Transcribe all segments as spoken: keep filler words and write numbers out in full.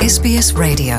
S B S Radio.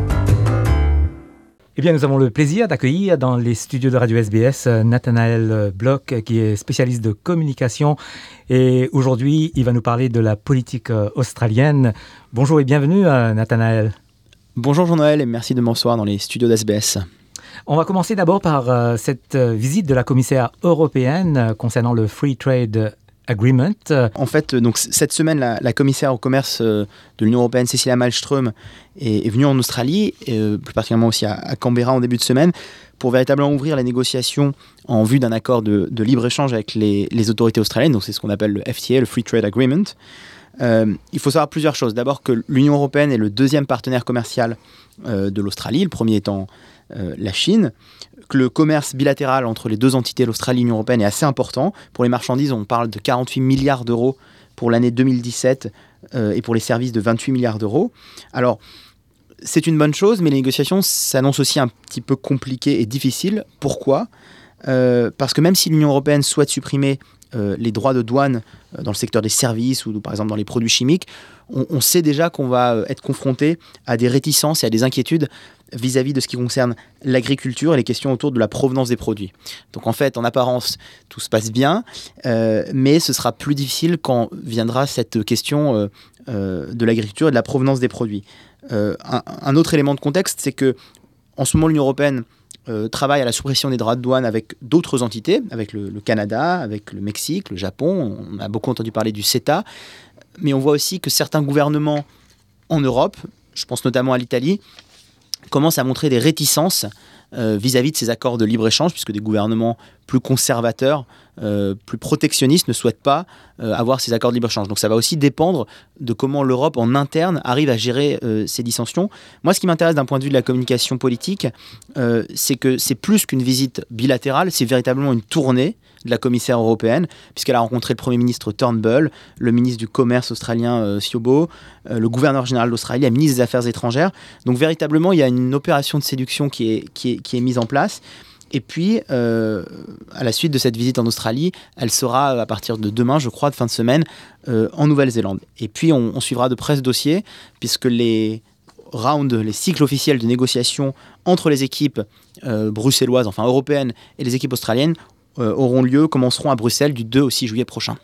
Eh bien, nous avons le plaisir d'accueillir dans les studios de Radio S B S Nathanaël Bloch, qui est spécialiste de communication. Et aujourd'hui, il va nous parler de la politique australienne. Bonjour et bienvenue, Nathanaël. Bonjour Jean-Noël et merci de me recevoir dans les studios d'S B S. On va commencer d'abord par euh, cette euh, visite de la commissaire européenne euh, concernant le Free Trade Agreement. En fait, donc, cette semaine, la, la commissaire au commerce euh, de l'Union européenne, Cecilia Malmström, est, est venue en Australie, et, euh, plus particulièrement aussi à, à Canberra en début de semaine, pour véritablement ouvrir les négociations en vue d'un accord de, de libre-échange avec les, les autorités australiennes. Donc c'est ce qu'on appelle le F T A, le Free Trade Agreement. Euh, il faut savoir plusieurs choses. D'abord que l'Union européenne est le deuxième partenaire commercial euh, de l'Australie, le premier étant euh, la Chine, que le commerce bilatéral entre les deux entités, l'Australie et l'Union européenne, est assez important. Pour les marchandises, on parle de quarante-huit milliards d'euros pour l'année deux mille dix-sept euh, et pour les services de vingt-huit milliards d'euros. Alors, c'est une bonne chose, mais les négociations s'annoncent aussi un petit peu compliquées et difficiles. Pourquoi ? euh, Parce que même si l'Union européenne souhaite supprimer Euh, les droits de douane euh, dans le secteur des services ou par exemple dans les produits chimiques, on, on sait déjà qu'on va euh, être confronté à des réticences et à des inquiétudes vis-à-vis de ce qui concerne l'agriculture et les questions autour de la provenance des produits. Donc en fait, en apparence, tout se passe bien, euh, mais ce sera plus difficile quand viendra cette question euh, euh, de l'agriculture et de la provenance des produits. Euh, un, un autre élément de contexte, c'est que en ce moment, l'Union européenne Euh, travaille à la suppression des droits de douane avec d'autres entités, avec le, le Canada, avec le Mexique, le Japon. On a beaucoup entendu parler du CETA, mais on voit aussi que certains gouvernements en Europe, je pense notamment à l'Italie, commencent à montrer des réticences euh, vis-à-vis de ces accords de libre-échange, puisque des gouvernements plus conservateurs, euh, plus protectionnistes ne souhaitent pas euh, avoir ces accords de libre-échange. Donc ça va aussi dépendre de comment l'Europe en interne arrive à gérer euh, ces dissensions. Moi, ce qui m'intéresse d'un point de vue de la communication politique, euh, c'est que c'est plus qu'une visite bilatérale, c'est véritablement une tournée de la commissaire européenne, puisqu'elle a rencontré le Premier ministre Turnbull, le ministre du Commerce australien euh, Siobo, euh, le gouverneur général d'Australie, la ministre des Affaires étrangères. Donc véritablement, il y a une opération de séduction qui est, qui est, qui est mise en place. Et puis, euh, à la suite de cette visite en Australie, elle sera à partir de demain, je crois, de fin de semaine, euh, en Nouvelle-Zélande. Et puis, on, on suivra de près ce dossier, puisque les rounds, les cycles officiels de négociation entre les équipes euh, bruxelloises, enfin européennes, et les équipes australiennes euh, auront lieu, commenceront à Bruxelles du deux au six juillet prochain.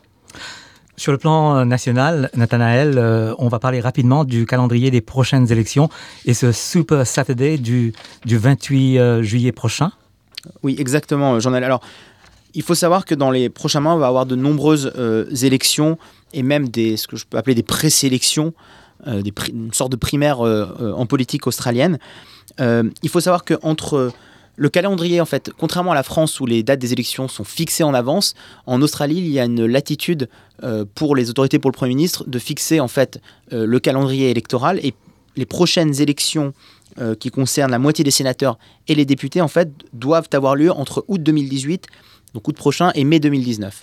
Sur le plan national, Nathanaël, euh, on va parler rapidement du calendrier des prochaines élections et ce Super Saturday du, du vingt-huit juillet prochain. Oui, exactement, Jean-Noël. Alors, il faut savoir que dans les prochains mois, on va avoir de nombreuses euh, élections et même des, ce que je peux appeler des présélections, euh, des pri- une sorte de primaire euh, euh, en politique australienne. Euh, il faut savoir qu'entre le calendrier, en fait, contrairement à la France où les dates des élections sont fixées en avance, en Australie, il y a une latitude euh, pour les autorités, pour le Premier ministre, de fixer en fait euh, le calendrier électoral et les prochaines élections Euh, qui concerne la moitié des sénateurs et les députés, en fait, doivent avoir lieu entre août deux mille dix-huit, donc août prochain, et mai deux mille dix-neuf.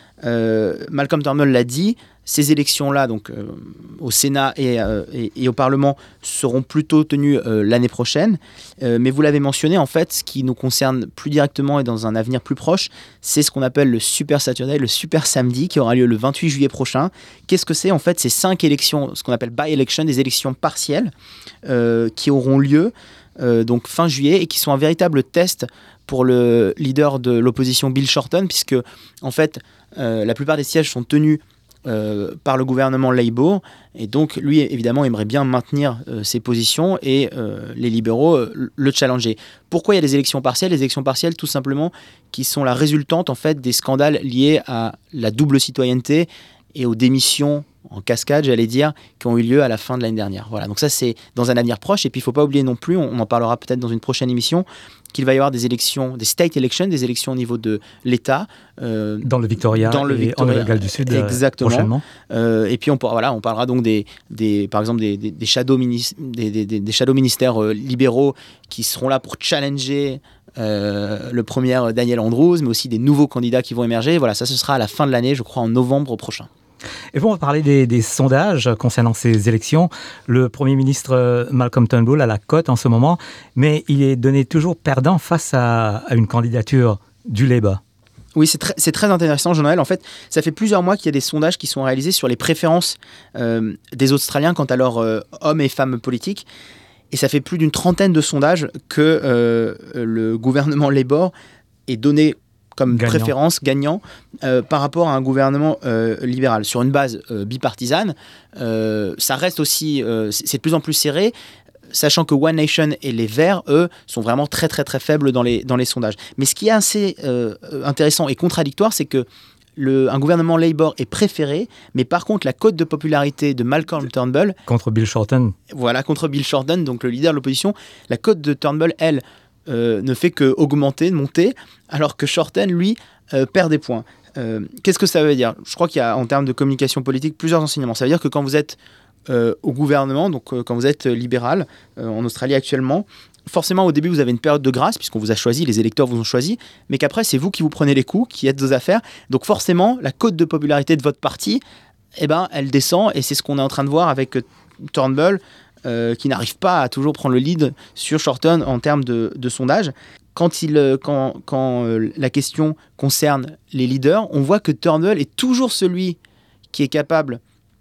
Euh, Malcolm Turnbull l'a dit, ces élections-là, donc euh, au Sénat et, euh, et, et au Parlement, seront plutôt tenues euh, l'année prochaine. Euh, mais vous l'avez mentionné, en fait, ce qui nous concerne plus directement et dans un avenir plus proche, c'est ce qu'on appelle le Super Saturday, le Super Samedi, qui aura lieu le vingt-huit juillet prochain. Qu'est-ce que c'est ? En fait, c'est cinq élections, ce qu'on appelle by-election, des élections partielles, euh, qui auront lieu euh, donc fin juillet et qui sont un véritable test pour le leader de l'opposition Bill Shorten, puisque, en fait, euh, la plupart des sièges sont tenus Euh, par le gouvernement Labour, et donc lui évidemment aimerait bien maintenir euh, ses positions et euh, les libéraux euh, le challenger. Pourquoi il y a des élections partielles ? Les élections partielles, tout simplement, qui sont la résultante en fait des scandales liés à la double citoyenneté et aux démissions en cascade, j'allais dire, qui ont eu lieu à la fin de l'année dernière. Voilà, donc ça c'est dans un avenir proche, et puis il ne faut pas oublier non plus, on, on en parlera peut-être dans une prochaine émission, qu'il va y avoir des élections, des state elections, des élections au niveau de l'État. Euh, dans le Victoria dans le et Victoria, en Nouvelle-Galles du Sud, exactement. prochainement. Euh, et puis on, voilà, on parlera donc des, des, par exemple des, des, des, shadow, minis, des, des, des shadow ministères euh, libéraux qui seront là pour challenger euh, le premier Daniel Andrews, mais aussi des nouveaux candidats qui vont émerger. Voilà, ça ce sera à la fin de l'année, je crois en novembre prochain. Et puis on va parler des, des sondages concernant ces élections. Le Premier ministre Malcolm Turnbull a la cote en ce moment, mais il est donné toujours perdant face à, à une candidature du Labour. Oui, c'est très, c'est très intéressant, Jean-Noël. En fait, ça fait plusieurs mois qu'il y a des sondages qui sont réalisés sur les préférences euh, des Australiens quant à leurs euh, hommes et femmes politiques. Et ça fait plus d'une trentaine de sondages que euh, le gouvernement Labour est donné comme gagnant. préférence gagnant euh, par rapport à un gouvernement euh, libéral. Sur une base euh, bipartisane, euh, ça reste aussi, euh, c'est de plus en plus serré, sachant que One Nation et les Verts, eux, sont vraiment très très très faibles dans les, dans les sondages. Mais ce qui est assez euh, intéressant et contradictoire, c'est que Le, un gouvernement Labour est préféré, mais par contre la cote de popularité de Malcolm Turnbull contre Bill Shorten, voilà, contre Bill Shorten, donc le leader de l'opposition, la cote de Turnbull, elle, euh, ne fait que augmenter, monter, alors que Shorten, lui, euh, perd des points. Euh, qu'est-ce que ça veut dire ? Je crois qu'il y a, en termes de communication politique, plusieurs enseignements. Ça veut dire que quand vous êtes euh, au gouvernement, donc euh, quand vous êtes libéral euh, en Australie actuellement, forcément, au début, vous avez une période de grâce, puisqu'on vous a choisi, les électeurs vous ont choisi, mais qu'après, c'est vous qui vous prenez les coups, qui êtes aux affaires. Donc forcément, la cote de popularité de votre parti, eh ben, elle descend, et c'est ce qu'on est en train de voir avec Turnbull, euh, qui n'arrive pas à toujours prendre le lead sur Shorten en termes de, de sondage. Quand, il, quand, quand euh, la question concerne les leaders, on voit que Turnbull est toujours celui qui est capable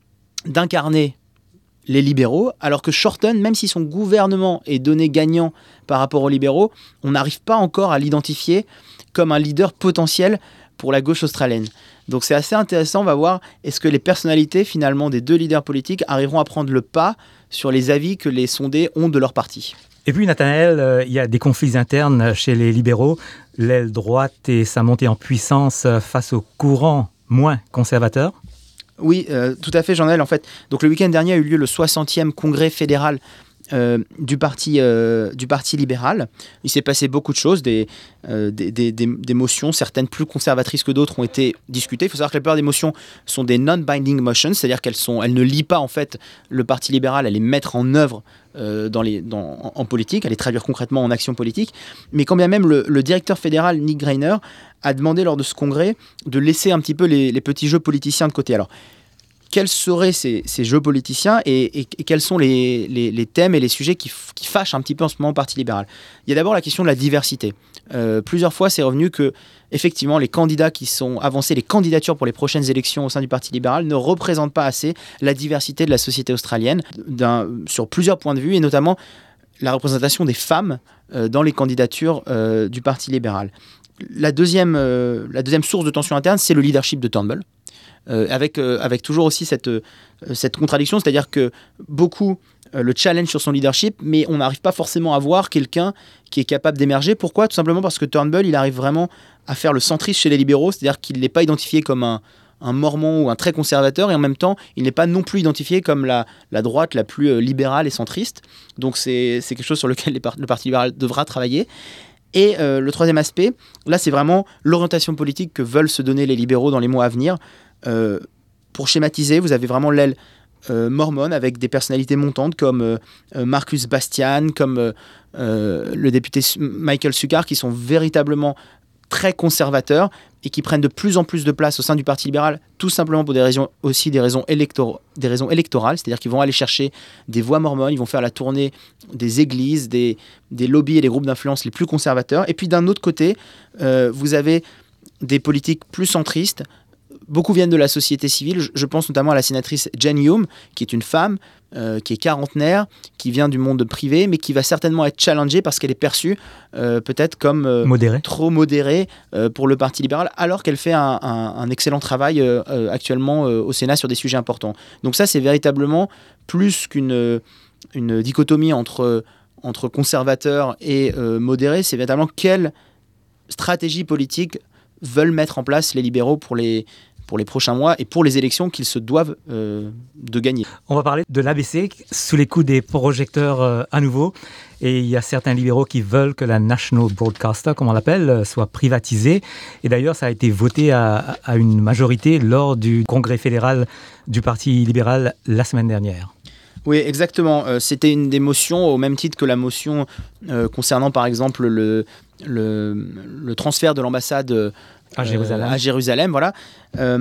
d'incarner les libéraux, alors que Shorten, même si son gouvernement est donné gagnant par rapport aux libéraux, on n'arrive pas encore à l'identifier comme un leader potentiel pour la gauche australienne. Donc c'est assez intéressant, on va voir, est-ce que les personnalités finalement des deux leaders politiques arriveront à prendre le pas sur les avis que les sondés ont de leur parti. Et puis Nathanaël, euh, il y a des conflits internes chez les libéraux, l'aile droite et sa montée en puissance face au courant moins conservateur. Oui, euh, tout à fait, Jean-Noël. En fait, donc le week-end dernier a eu lieu le soixantième congrès fédéral euh, du, parti, euh, du Parti libéral. Il s'est passé beaucoup de choses, des, euh, des, des, des, des motions, certaines plus conservatrices que d'autres, ont été discutées. Il faut savoir que la plupart des motions sont des non-binding motions, c'est-à-dire qu'elles sont, elles ne lient pas en fait le Parti libéral, elles les mettre en œuvre euh, dans les, dans, en, en politique, à les traduire concrètement en action politique. Mais quand bien même le, le directeur fédéral Nick Greiner a demandé lors de ce congrès de laisser un petit peu les, les petits jeux politiciens de côté. Alors, quels seraient ces, ces jeux politiciens et, et, et quels sont les, les, les thèmes et les sujets qui, qui fâchent un petit peu en ce moment au Parti libéral ? Il y a d'abord la question de la diversité. Euh, plusieurs fois, c'est revenu que, effectivement, les candidats qui sont avancés, les candidatures pour les prochaines élections au sein du Parti libéral ne représentent pas assez la diversité de la société australienne d'un, sur plusieurs points de vue, et notamment la représentation des femmes euh, dans les candidatures euh, du Parti libéral. La deuxième, euh, la deuxième source de tension interne, c'est le leadership de Turnbull. Euh, avec, euh, avec toujours aussi cette, euh, cette contradiction, c'est-à-dire que beaucoup euh, le challenge sur son leadership, mais on n'arrive pas forcément à voir quelqu'un qui est capable d'émerger. Pourquoi ? Tout simplement parce que Turnbull, il arrive vraiment à faire le centriste chez les libéraux, c'est-à-dire qu'il n'est pas identifié comme un, un mormon ou un très conservateur, et en même temps, il n'est pas non plus identifié comme la, la droite la plus euh, libérale et centriste. Donc c'est, c'est quelque chose sur lequel les par- le Parti libéral devra travailler. Et euh, le troisième aspect, là, c'est vraiment l'orientation politique que veulent se donner les libéraux dans les mois à venir. Euh, pour schématiser, vous avez vraiment l'aile euh, mormone avec des personnalités montantes comme euh, Marcus Bastian, comme euh, euh, le député Michael Sukkar, qui sont véritablement très conservateurs et qui prennent de plus en plus de place au sein du Parti libéral, tout simplement pour des raisons, aussi des raisons, élector- des raisons électorales, c'est-à-dire qu'ils vont aller chercher des voix mormones, ils vont faire la tournée des églises, des, des lobbies et des groupes d'influence les plus conservateurs. Et puis d'un autre côté, euh, vous avez des politiques plus centristes. Beaucoup viennent de la société civile. Je pense notamment à la sénatrice Jen Hume, qui est une femme, euh, qui est quarantenaire, qui vient du monde privé, mais qui va certainement être challengée parce qu'elle est perçue euh, peut-être comme euh, modérée. trop modérée euh, pour le Parti libéral, alors qu'elle fait un, un, un excellent travail euh, euh, actuellement euh, au Sénat sur des sujets importants. Donc ça, c'est véritablement plus qu'une une dichotomie entre, entre conservateurs et euh, modérés. C'est véritablement quelle stratégie politique veulent mettre en place les libéraux pour les, pour les prochains mois et pour les élections qu'ils se doivent euh, de gagner. On va parler de l'A B C sous les coups des projecteurs euh, à nouveau. Et il y a certains libéraux qui veulent que la National Broadcaster, comme on l'appelle, soit privatisée. Et d'ailleurs, ça a été voté à, à une majorité lors du congrès fédéral du Parti libéral la semaine dernière. Oui, exactement. Euh, c'était une des motions, au même titre que la motion euh, concernant, par exemple, le, le, le transfert de l'ambassade euh, à Jérusalem. à Jérusalem, voilà. Euh,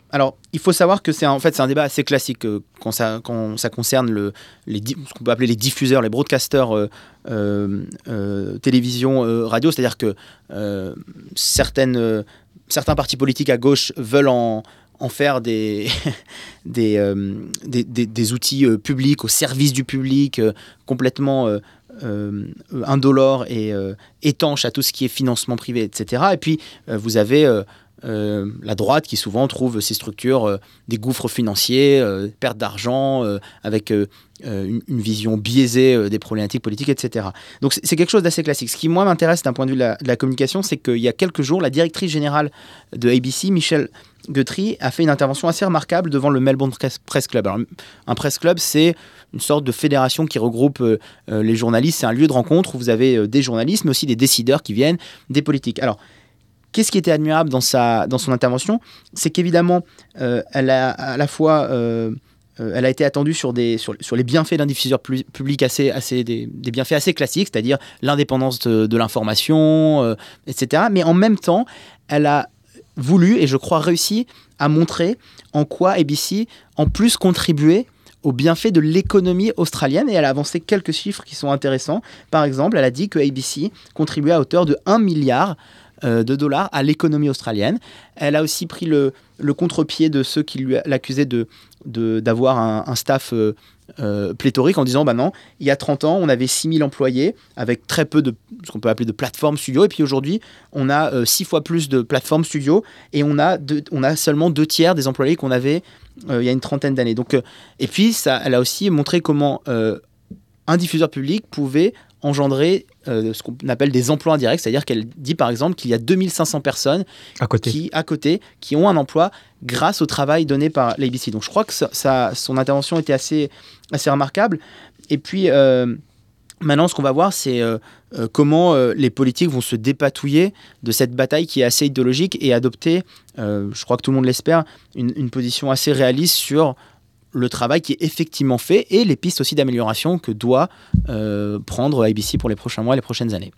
Alors, il faut savoir que c'est un, en fait, c'est un débat assez classique euh, quand, ça, quand ça concerne le, les, ce qu'on peut appeler les diffuseurs, les broadcasters euh, euh, euh, télévision, euh, radio. C'est-à-dire que euh, certaines, euh, certains partis politiques à gauche veulent en, en faire des, des, euh, des, des, des outils euh, publics au service du public, euh, complètement euh, euh, indolores et euh, étanches à tout ce qui est financement privé, et cetera. Et puis, euh, vous avez euh, euh, la droite qui souvent trouve ces structures euh, des gouffres financiers, euh, perte d'argent, euh, avec euh, une, une vision biaisée euh, des problématiques politiques, et cetera. Donc, c'est, c'est quelque chose d'assez classique. Ce qui, moi, m'intéresse d'un point de vue de la, de la communication, c'est qu'il y a quelques jours, la directrice générale de A B C, Michelle Guthrie, a fait une intervention assez remarquable devant le Melbourne Press Club. Alors, un press club, c'est une sorte de fédération qui regroupe euh, euh, les journalistes. C'est un lieu de rencontre où vous avez euh, des journalistes, mais aussi des décideurs qui viennent, des politiques. Alors, qu'est-ce qui était admirable dans, sa, dans son intervention ? C'est qu'évidemment, euh, elle a à la fois... Euh, euh, elle a été attendue sur, des, sur, sur les bienfaits d'un diffuseur pu- public, assez, assez, des, des bienfaits assez classiques, c'est-à-dire l'indépendance de, de l'information, euh, et cetera. Mais en même temps, elle a voulu, et je crois réussi, à montrer en quoi A B C, en plus, contribuait aux bienfaits de l'économie australienne, et elle a avancé quelques chiffres qui sont intéressants. Par exemple, elle a dit que A B C contribuait à hauteur de un milliard euh, de dollars à l'économie australienne. Elle a aussi pris le, le contre-pied de ceux qui lui, l'accusaient de, de, d'avoir un, un staff euh, euh, pléthorique, en disant bah non, il y a trente ans, on avait six mille employés avec très peu de ce qu'on peut appeler de plateformes studio, et puis aujourd'hui, on a euh, six fois plus de plateformes studio, et on a, deux, on a seulement deux tiers des employés qu'on avait euh, il y a une trentaine d'années. Donc, euh, et puis, ça, elle a aussi montré comment euh, un diffuseur public pouvait engendrer euh, ce qu'on appelle des emplois indirects, c'est-à-dire qu'elle dit par exemple qu'il y a deux mille cinq cents personnes à côté. Qui, à côté qui ont un emploi grâce au travail donné par l'A B C. Donc je crois que ça, ça, son intervention était assez, assez remarquable. Et puis euh, maintenant, ce qu'on va voir, c'est euh, euh, comment euh, les politiques vont se dépatouiller de cette bataille qui est assez idéologique et adopter, euh, je crois que tout le monde l'espère, une, une position assez réaliste sur le travail qui est effectivement fait et les pistes aussi d'amélioration que doit euh, prendre A B C pour les prochains mois et les prochaines années.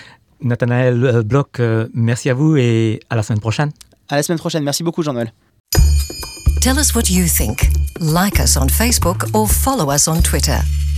Nathanaël Bloch, euh, merci à vous et à la semaine prochaine. À la semaine prochaine. Merci beaucoup, Jean-Noël. Tell us what you think. Like us on Facebook or follow us on Twitter.